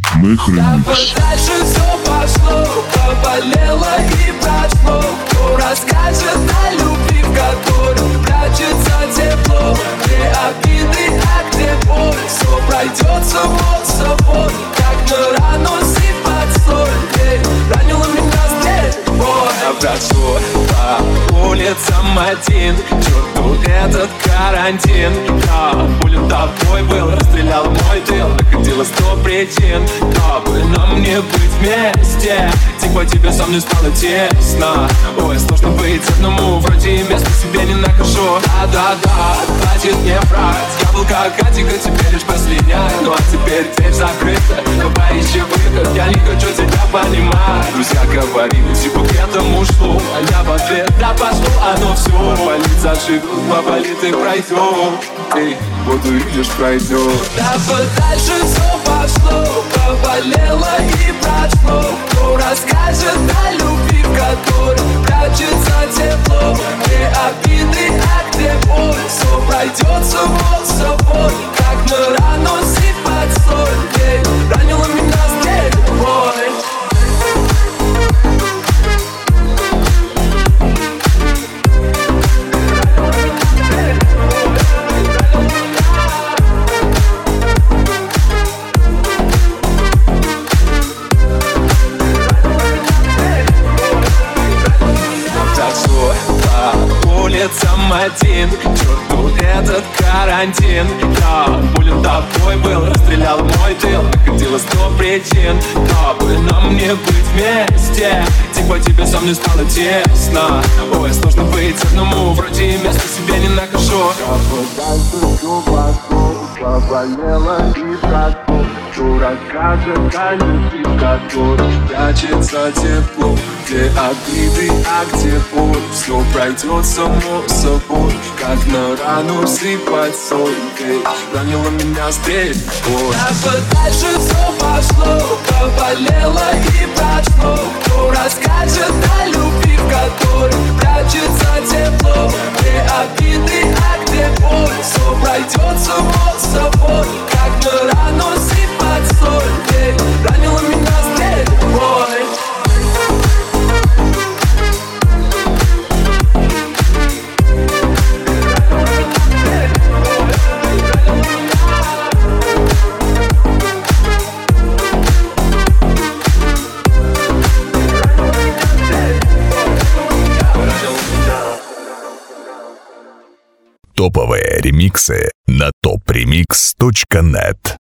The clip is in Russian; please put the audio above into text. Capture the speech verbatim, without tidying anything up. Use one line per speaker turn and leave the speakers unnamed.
Мэх ремикс.
Дальше все пошло, поболело и прошло. Кто расскажет о любви, в которой прячется тепло? Где обиды, а где боль? Все пройдет само собой, как на рану сыпать соль. Эй, ранила меня здесь боль. Я брожу по улицам один, черту этот карантин. Я болен тобой был, расстрелял мой тыл. Находила сто причин, дабы нам не быть вместе. Типа тебе со мной стало тесно. Ой, сложно быть одному, вроде и места себе не нахожу. Да-да-да, хватит мне врать. Я был как Атика, теперь лишь последняя. Ну а теперь дверь закрыта, давай ищи выход. Я не хочу тебя понимать. Друзья говорили, типа к этому шло. А я в ответ, да пошло оно все. Поболит заживет, поболит и пройдет. Эй, вот увидишь, пройдет. Да подальше все пошло, поболело и прошло. Кто расскажет о любви, в которой прячется тепло? Где обиды, а где боль? Все пройдет само собой, как на рану сыпать соль. Эй, ранила меня здесь боль. Улицам один, черту этот карантин. Я болен тобой был, расстрелял мой тыл. Находила сто причин, дабы нам не быть вместе. Типа тебе со мной стало тесно. Ой, сложно быть одному, вроде и места себе не нахожу. Поболело и прошло. Кто расскажет о любви, в которой прячется тепло? Где обиды, а где боль? Все пройдет само собой, как на рану сыпать соль. Эй, ранила меня здесь боль. А подальше все пошло, поболело и прошло. Кто расскажет о любви, в которой прячется тепло? Где обиды, а где боль? Все пройдет само собой, как на рану сыпать соль. Эй, ранила меня здесь боль.
Топовые ремиксы на топ ремикс точка нет.